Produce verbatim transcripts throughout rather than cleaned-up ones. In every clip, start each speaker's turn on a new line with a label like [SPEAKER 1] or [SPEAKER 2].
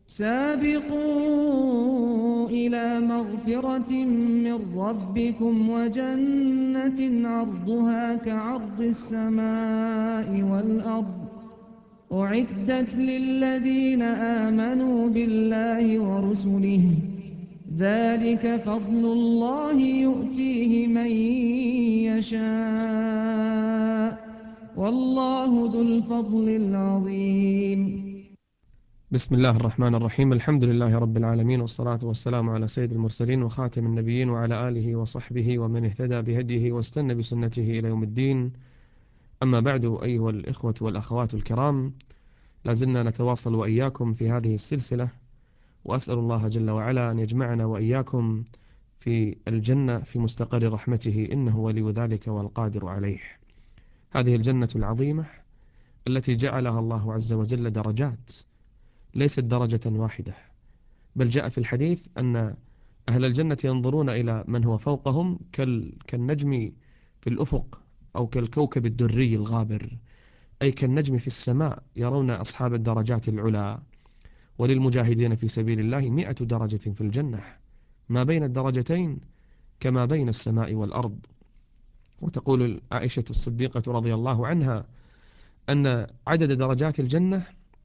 [SPEAKER 1] سابقوا إلى مغفرة من ربكم وجنة عرضها كعرض السماء والأرض أعدت للذين آمنوا بالله ورسله ذلك فضل الله يؤتيه من يشاء والله ذو الفضل العظيم.
[SPEAKER 2] بسم الله الرحمن الرحيم. الحمد لله رب العالمين، والصلاة والسلام على سيد المرسلين وخاتم النبيين وعلى آله وصحبه ومن اهتدى بهديه واستنى بسنته إلى يوم الدين. أما بعد، أيها الإخوة والأخوات الكرام، لازلنا نتواصل وإياكم في هذه السلسلة، وأسأل الله جل وعلا أن يجمعنا وإياكم في الجنة في مستقر رحمته، إنه ولي ذلك والقادر عليه. هذه الجنة العظيمة التي جعلها الله عز وجل درجات، ليست درجة واحدة، بل جاء في الحديث أن أهل الجنة ينظرون إلى من هو فوقهم كالنجم في الأفق، أو كالكوكب الدري الغابر، أي كالنجم في السماء، يرون أصحاب الدرجات العلى. وللمجاهدين في سبيل الله مئة درجة في الجنة، ما بين الدرجتين كما بين السماء والأرض. وتقول عائشة الصديقة رضي الله عنها أن عدد درجات الجنة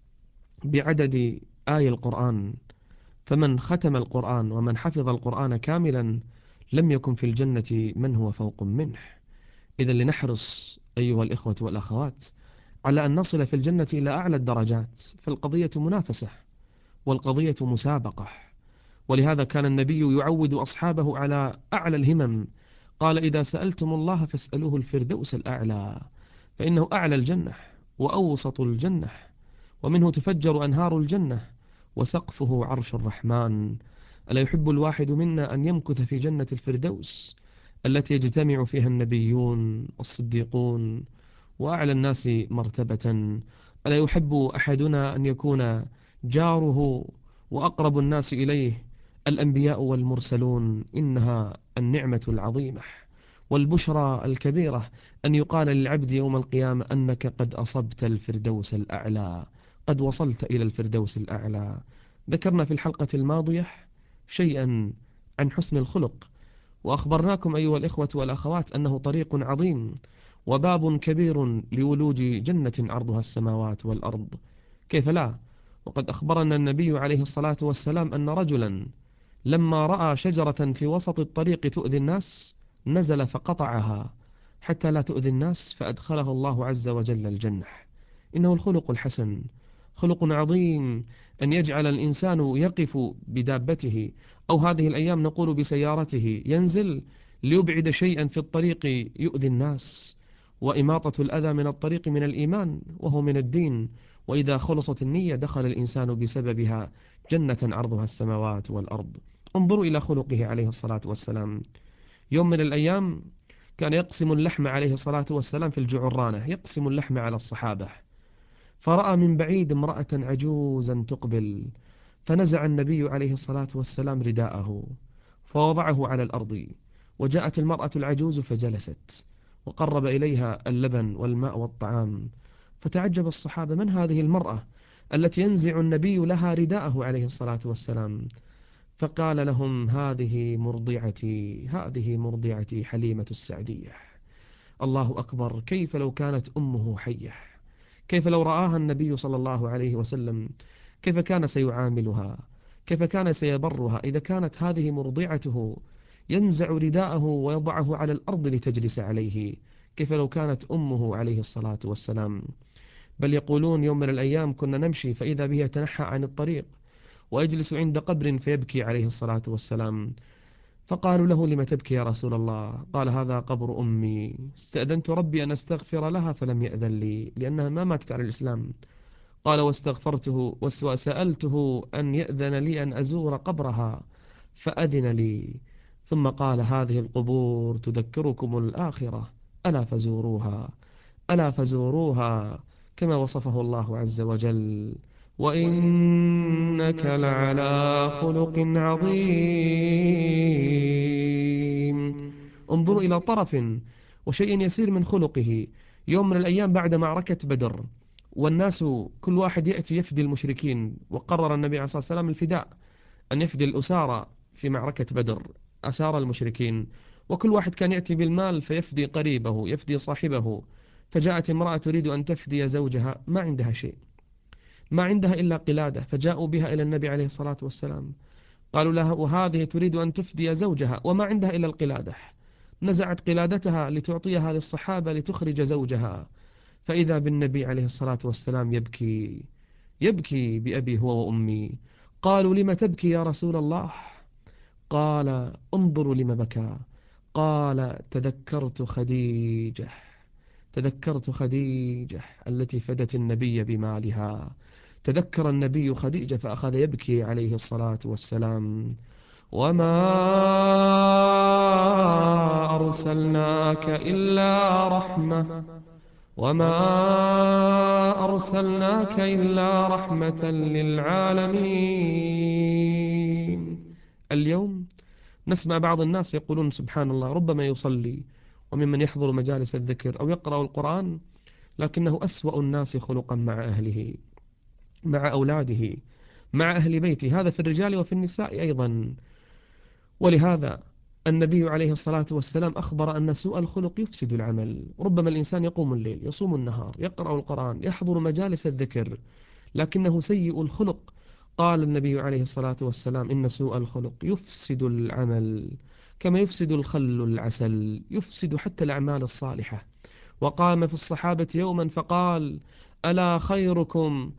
[SPEAKER 2] بعدد آي القرآن، فمن ختم القرآن ومن حفظ القرآن كاملا لم يكن في الجنة من هو فوق منه. إذا لنحرص أيها الإخوة والأخوات على أن نصل في الجنة إلى أعلى الدرجات، فالقضية منافسة والقضية مسابقة. ولهذا كان النبي يعود أصحابه على أعلى الهمم، قال: إذا سألتم الله فاسألوه الفردوس الأعلى، فإنه أعلى الجنة وأوسط الجنة، ومنه تفجر أنهار الجنة، وسقفه عرش الرحمن. ألا يحب الواحد منا أن يمكث في جنة الفردوس التي يجتمع فيها النبيون والصديقون وأعلى الناس مرتبة؟ ألا يحب أحدنا أن يكون جاره وأقرب الناس إليه الأنبياء والمرسلون؟ إنها النعمة العظيمة والبشرى الكبيرة أن يقال للعبد يوم القيامة أنك قد أصبت الفردوس الأعلى، قد وصلت إلى الفردوس الأعلى. ذكرنا في الحلقة الماضية شيئا عن حسن الخلق، وأخبرناكم أيها الإخوة والأخوات أنه طريق عظيم وباب كبير لولوج جنة عرضها السماوات والأرض. كيف لا؟ وقد أخبرنا النبي عليه الصلاة والسلام أن رجلا لما رأى شجرة في وسط الطريق تؤذي الناس نزل فقطعها حتى لا تؤذي الناس، فأدخله الله عز وجل الجنة. إنه الخلق الحسن، خلق عظيم أن يجعل الإنسان يقف بدابته، أو هذه الأيام نقول بسيارته، ينزل ليبعد شيئا في الطريق يؤذي الناس. وإماطة الأذى من الطريق من الإيمان وهو من الدين، وإذا خلصت النية دخل الإنسان بسببها جنة عرضها السماوات والأرض. انظروا إلى خلقه عليه الصلاة والسلام. يوم من الأيام كان يقسم اللحم عليه الصلاة والسلام في الجعرانة، يقسم اللحم على الصحابة، فرأى من بعيد امرأة عجوزا تقبل، فنزع النبي عليه الصلاة والسلام رداءه فوضعه على الأرض، وجاءت المرأة العجوز فجلست وقرب إليها اللبن والماء والطعام. فتعجب الصحابة: من هذه المرأة التي ينزع النبي لها رداءه عليه الصلاة والسلام؟ فقال لهم: هذه مرضعتي، هذه مرضعتي حليمة السعدية. الله أكبر! كيف لو كانت أمه حية؟ كيف لو رآها النبي صلى الله عليه وسلم؟ كيف كان سيعاملها؟ كيف كان سيبرها إذا كانت هذه مرضعته ينزع رداءه ويضعه على الأرض لتجلس عليه؟ كيف لو كانت أمه عليه الصلاة والسلام؟ بل يقولون يوم من الأيام كنا نمشي فإذا به يتنحى عن الطريق ويجلس عند قبر فيبكي عليه الصلاة والسلام. فقالوا له: لم تبكي يا رسول الله؟ قال: هذا قبر أمي، استأذنت ربي أن أستغفر لها فلم يأذن لي، لأنها ما ماتت على الإسلام. قال: واستغفرته وسألته أن يأذن لي أن أزور قبرها فأذن لي. ثم قال: هذه القبور تذكركم الآخرة، ألا فزوروها، ألا فزوروها كما وصفه الله عز وجل: وإنك لعلى خلق عظيم. انظروا إلى طرف وشيء يسير من خلقه. يوم من الأيام بعد معركة بدر والناس كل واحد يأتي يفدي المشركين، وقرر النبي عليه الصلاة والسلام الفداء، أن يفدي الأسارى في معركة بدر، أسارى المشركين، وكل واحد كان يأتي بالمال فيفدي قريبه يفدي صاحبه. فجاءت امرأة تريد أن تفدي زوجها، ما عندها شيء، ما عندها إلا قلادة، فجاءوا بها إلى النبي عليه الصلاة والسلام. قالوا لها وهذه تريد أن تفدي زوجها وما عندها إلا القلادة. نزعت قلادتها لتعطيها للصحابة لتخرج زوجها، فإذا بالنبي عليه الصلاة والسلام يبكي، يبكي بأبي هو وأمي. قالوا لم تبكي يا رسول الله؟ قال انظروا لم بكى. قال تذكرت خديجة، تذكرت خديجة التي فدت النبي بمالها. تذكر النبي خديجة فأخذ يبكي عليه الصلاة والسلام. وما أرسلناك إلا رحمة، وما أرسلناك إلا رحمة للعالمين. اليوم نسمع بعض الناس يقولون سبحان الله، ربما يصلي وممن يحضر مجالس الذكر أو يقرأ القرآن، لكنه أسوأ الناس خلقا مع أهله، مع أولاده، مع أهل بيته. هذا في الرجال وفي النساء أيضا. ولهذا النبي عليه الصلاة والسلام أخبر أن سوء الخلق يفسد العمل. ربما الإنسان يقوم الليل، يصوم النهار، يقرأ القرآن، يحضر مجالس الذكر، لكنه سيء الخلق. قال النبي عليه الصلاة والسلام إن سوء الخلق يفسد العمل كما يفسد الخل العسل، يفسد حتى الأعمال الصالحة. وقام في الصحابة يوما فقال ألا خيركم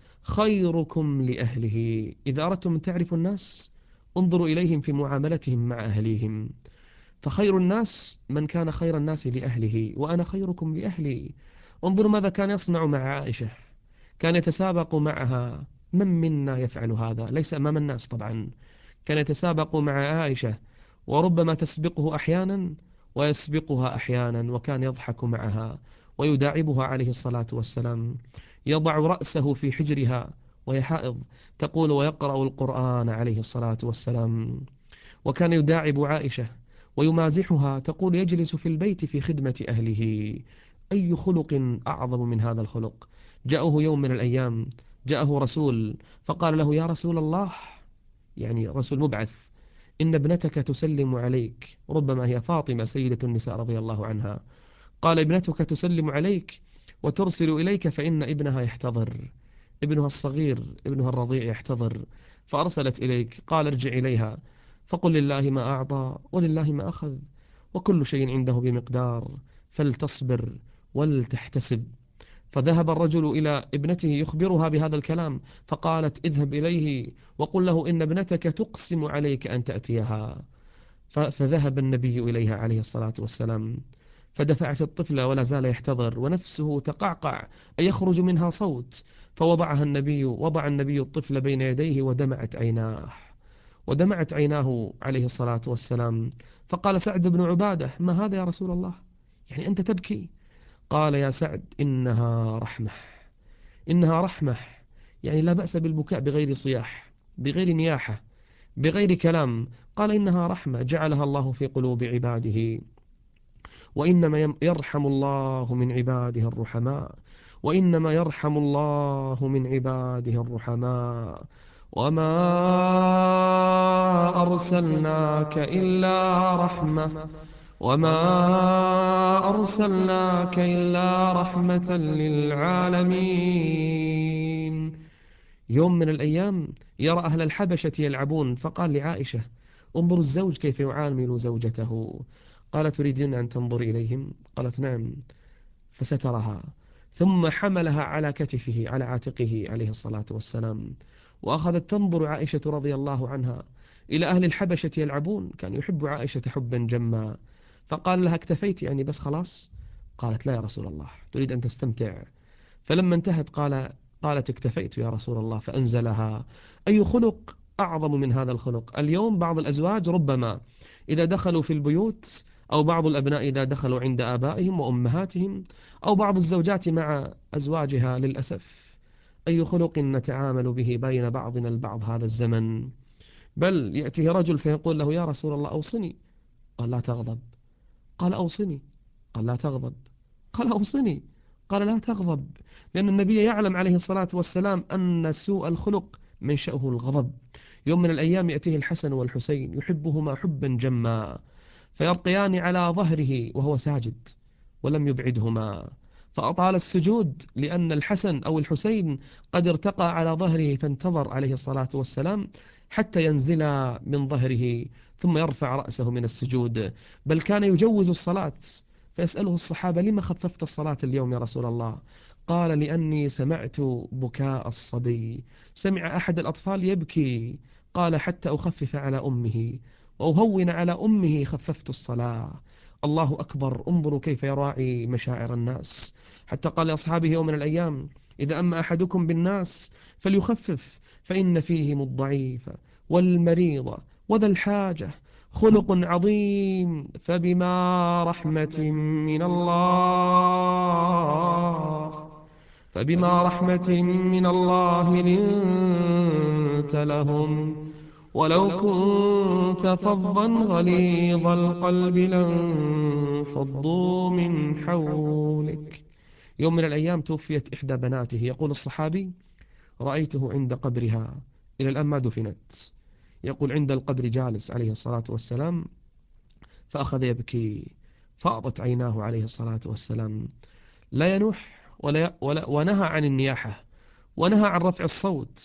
[SPEAKER 2] خيركم لأهله. إذا أردتم أن تعرفوا الناس انظروا إليهم في معاملتهم مع أهليهم، فخير الناس من كان خير الناس لأهله، وأنا خيركم لأهلي. انظروا ماذا كان يصنع مع عائشة، كان يتسابق معها. من منا يفعل هذا؟ ليس أمام الناس طبعا. كان يتسابق مع عائشة، وربما تسبقه أحيانا ويسبقها أحيانا، وكان يضحك معها ويداعبها عليه الصلاة والسلام. يضع رأسه في حجرها وهي حائض تقول ويقرأ القرآن عليه الصلاة والسلام. وكان يداعب عائشة ويمازحها تقول يجلس في البيت في خدمة أهله. أي خلق أعظم من هذا الخلق؟ جاءه يوم من الأيام، جاءه رسول فقال له يا رسول الله، يعني رسول مبعث، إن ابنتك تسلم عليك، ربما هي فاطمة سيدة النساء رضي الله عنها. قال ابنتك تسلم عليك وترسل إليك فإن ابنها يحتضر، ابنها الصغير ابنها الرضيع يحتضر، فأرسلت إليك. قال ارجع إليها فقل لله ما أعطى ولله ما أخذ، وكل شيء عنده بمقدار، فلتصبر ولتحتسب. فذهب الرجل إلى ابنته يخبرها بهذا الكلام، فقالت اذهب إليه وقل له إن ابنتك تقسم عليك أن تأتيها. فذهب النبي إليها عليه الصلاة والسلام، فدفعت الطفل ولا زال يحتضر ونفسه تقعقع أن يخرج منها صوت، فوضعها النبي وضع النبي الطفل بين يديه ودمعت عيناه، ودمعت عيناه عليه الصلاة والسلام. فقال سعد بن عبادة ما هذا يا رسول الله؟ يعني أنت تبكي؟ قال يا سعد إنها رحمة، إنها رحمة، يعني لا بأس بالبكاء بغير صياح، بغير نياحة، بغير كلام. قال إنها رحمة جعلها الله في قلوب عباده، وإنما يرحم الله من عباده الرحماء، وإنما يرحم الله من عباده الرحماء. وما أرسلناك إلا رحمة، وما أرسلناك إلا رحمة للعالمين. يوم من الأيام يرى أهل الحبشة يلعبون، فقال لعائشة انظر الزوج كيف يعامل زوجته. قال تريدين أن تنظر إليهم؟ قالت نعم. فسترها، ثم حملها على كتفه على عاتقه عليه الصلاة والسلام، وأخذت تنظر عائشة رضي الله عنها إلى أهل الحبشة يلعبون. كان يحب عائشة حبا جما، فقال لها اكتفيت يعني بس خلاص؟ قالت لا يا رسول الله، تريد أن تستمتع. فلما انتهت قال قالت اكتفيت يا رسول الله، فأنزلها. أي خلق أعظم من هذا الخلق؟ اليوم بعض الأزواج ربما إذا دخلوا في البيوت، أو بعض الأبناء إذا دخلوا عند آبائهم وأمهاتهم، أو بعض الزوجات مع أزواجها للأسف، أي خلق نتعامل به بين بعضنا البعض هذا الزمن. بل يأتيه رجل فيقول له يا رسول الله أوصني، قال لا تغضب. قال أوصني، قال لا تغضب. قال أوصني، قال لا تغضب، لأن النبي يعلم عليه الصلاة والسلام أن سوء الخلق منشأه الغضب. يوم من الأيام يأتيه الحسن والحسين يحبهما حبا جما، فيرقيان على ظهره وهو ساجد ولم يبعدهما، فأطال السجود لأن الحسن أو الحسين قد ارتقى على ظهره، فانتظر عليه الصلاة والسلام حتى ينزل من ظهره ثم يرفع رأسه من السجود، بل كان يجوز الصلاة. فيسأله الصحابة: لما خففت الصلاة اليوم يا رسول الله؟ قال: لأني سمعت بكاء الصبي، سمع أحد الأطفال يبكي، قال: حتى أخفف على أمه وأهون على أمه خففت الصلاة. الله أكبر، انظروا كيف يراعي مشاعر الناس، حتى قال لأصحابه يوم من الأيام: إذا أما أحدكم بالناس فليخفف، فإن فيهم الضعيف والمريض وذا الحاجة، خلق عظيم، فبما رحمة من الله فبما رحمة من الله لنت لهم، ولو كنت فظا غليظ القلب لانفضوا من حولك. يوم من الأيام توفيت إحدى بناته، يقول الصحابي: رأيته عند قبرها، إلى الآن ما دفنت، يقول عند القبر جالس عليه الصلاة والسلام، فأخذ يبكي، فاضت عيناه عليه الصلاة والسلام، لا ينوح ولا ولا ونهى عن النياحة، ونهى عن رفع الصوت،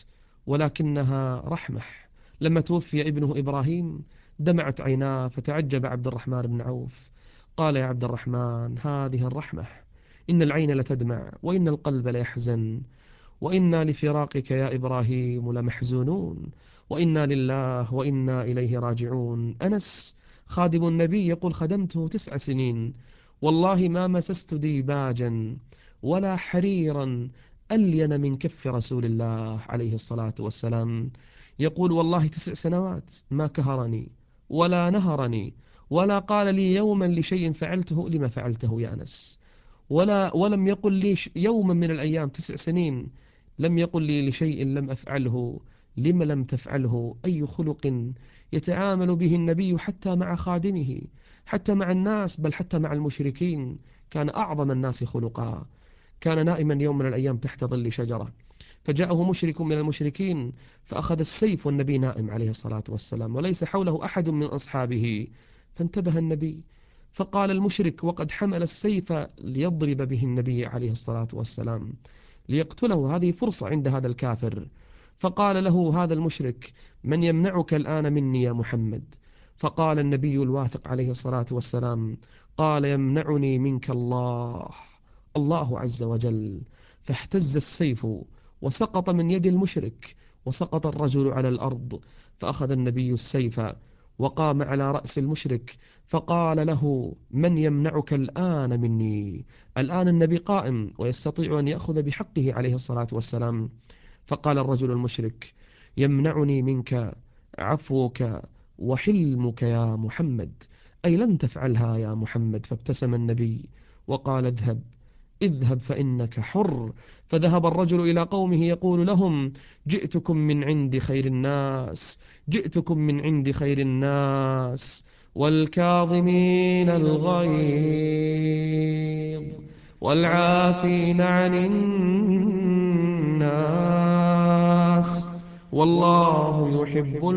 [SPEAKER 2] ولكنها رحمة. لما توفي ابنه إبراهيم دمعت عيناه، فتعجب عبد الرحمن بن عوف، قال: يا عبد الرحمن، هذه الرحمة، إن العين لتدمع وإن القلب ليحزن، وإنا لفراقك يا إبراهيم لمحزونون، وإنا لله وإنا إليه راجعون. أنس خادم النبي يقول: خدمته تسع سنين، والله ما مسست ديباجا ولا حريرا ألين من كف رسول الله عليه الصلاة والسلام. يقول: والله تسع سنوات ما كهرني ولا نهرني ولا قال لي يوما لشيء فعلته لما فعلته يا أنس، ولا ولم يقل لي يوما من الأيام، تسع سنين، لم يقل لي لشيء لم أفعله لم لم تفعله. أي خلق يتعامل به النبي حتى مع خادمه، حتى مع الناس، بل حتى مع المشركين، كان أعظم الناس خلقا. كان نائما يوم من الأيام تحت ظل شجرة، فجاءه مشرك من المشركين فأخذ السيف، والنبي نائم عليه الصلاة والسلام وليس حوله أحد من أصحابه، فانتبه النبي، فقال المشرك وقد حمل السيف ليضرب به النبي عليه الصلاة والسلام ليقتله، هذه فرصة عند هذا الكافر. فقال له هذا المشرك: من يمنعك الآن مني يا محمد؟ فقال النبي الواثق عليه الصلاة والسلام: قال: يمنعني منك الله، الله عز وجل. فاهتز السيف وسقط من يد المشرك، وسقط الرجل على الأرض، فأخذ النبي السيف وقام على رأس المشرك فقال له: من يمنعك الآن مني؟ الآن النبي قائم ويستطيع أن يأخذ بحقه عليه الصلاة والسلام. فقال الرجل المشرك: يمنعني منك عفوك وحلمك يا محمد، أي لن تفعلها يا محمد. فابتسم النبي وقال: اذهب اذهب فإنك حر. فذهب الرجل إلى قومه يقول لهم: جئتكم من عند خير الناس، جئتكم من عند خير الناس، والكاظمين الغيظ والعافين عن الناس، والله يحب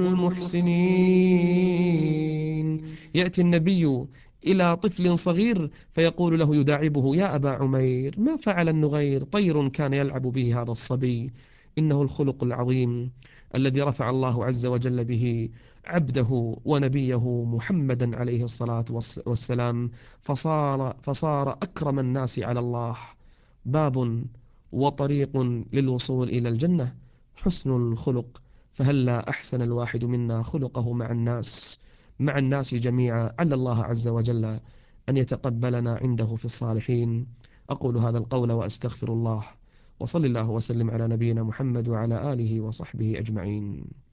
[SPEAKER 2] المحسنين. يأتي النبي إلى طفل صغير فيقول له يداعبه: يا أبا عمير، ما فعل النغير؟ طير كان يلعب به هذا الصبي. إنه الخلق العظيم الذي رفع الله عز وجل به عبده ونبيه محمدا عليه الصلاة والسلام، فصار, فصار أكرم الناس على الله. باب وطريق للوصول إلى الجنة حسن الخلق، فهلا أحسن الواحد منا خلقه مع الناس مع الناس جميعا، عل الله عز وجل أن يتقبلنا عنده في الصالحين. أقول هذا القول وأستغفر الله، وصل الله وسلم على نبينا محمد وعلى آله وصحبه أجمعين.